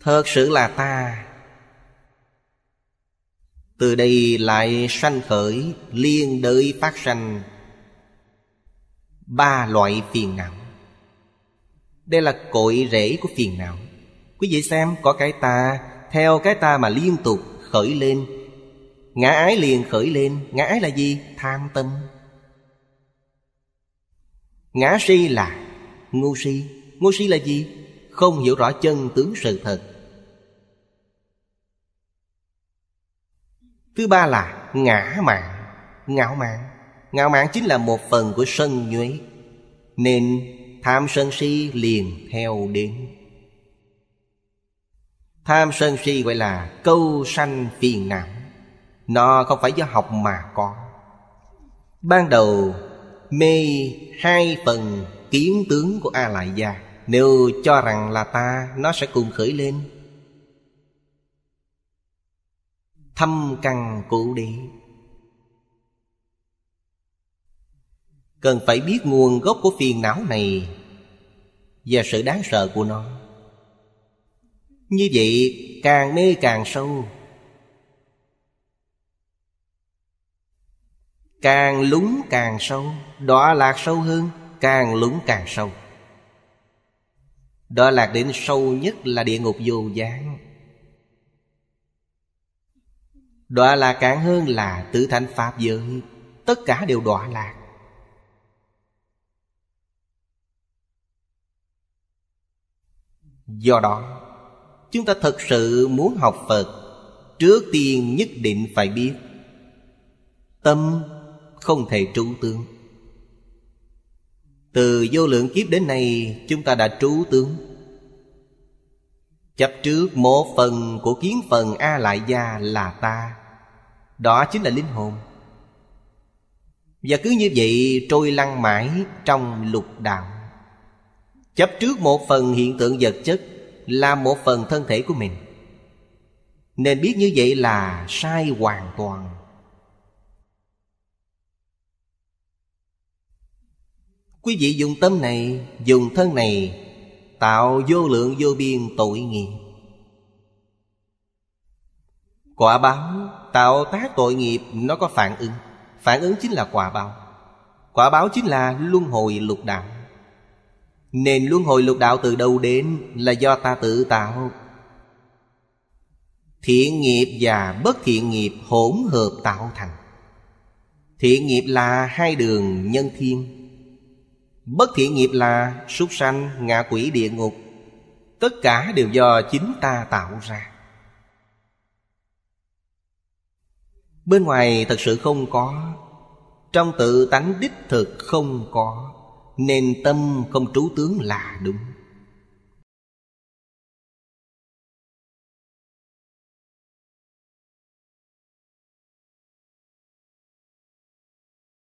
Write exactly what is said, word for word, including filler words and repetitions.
Thật sự là ta. Từ đây lại sanh khởi liên đới phát sanh ba loại phiền não. Đây là cội rễ của phiền não. Quý vị xem, có cái ta, theo cái ta mà liên tục khởi lên. Ngã ái liền khởi lên. Ngã ái là gì? Tham tâm. Ngã si là ngu si. Ngu si là gì? Không hiểu rõ chân tướng sự thật. Thứ ba là ngã mạn, ngạo mạn. Ngạo mạn chính là một phần của sân nhuế, nên tham sân si liền theo đến. Tham sân si gọi là câu sanh phiền não. Nó không phải do học mà có. Ban đầu mê hai phần kiến tướng của A Lại Gia. Nếu cho rằng là ta, nó sẽ cùng khởi lên. Thâm căn cố đế. Cần phải biết nguồn gốc của phiền não này và sự đáng sợ của nó. Như vậy càng mê càng sâu, càng lún càng sâu, đọa lạc sâu hơn, càng lún càng sâu. Đọa lạc đến sâu nhất là địa ngục vô gián. Đọa lạc cạn hơn là tử thành pháp giới. Tất cả đều đọa lạc. Do đó, chúng ta thật sự muốn học Phật, trước tiên nhất định phải biết tâm không thể trú tướng. Từ vô lượng kiếp đến nay, chúng ta đã trú tướng. Chấp trước một phần của kiến phần A Lại Gia là ta. Đó chính là linh hồn. Và cứ như vậy trôi lăn mãi trong lục đạo. Chấp trước một phần hiện tượng vật chất là một phần thân thể của mình. Nên biết như vậy là sai hoàn toàn. Quý vị dùng tâm này, dùng thân này tạo vô lượng vô biên tội nghiệp. Quả báo tạo tác tội nghiệp nó có phản ứng. Phản ứng chính là quả báo. Quả báo chính là luân hồi lục đạo. Nên luân hồi lục đạo từ đâu đến là do ta tự tạo. Thiện nghiệp và bất thiện nghiệp hỗn hợp tạo thành. Thiện nghiệp là hai đường nhân thiên. Bất thiện nghiệp là súc sanh, ngạ quỷ, địa ngục. Tất cả đều do chính ta tạo ra. Bên ngoài thật sự không có. Trong tự tánh đích thực không có. Nên tâm không trú tướng là đúng.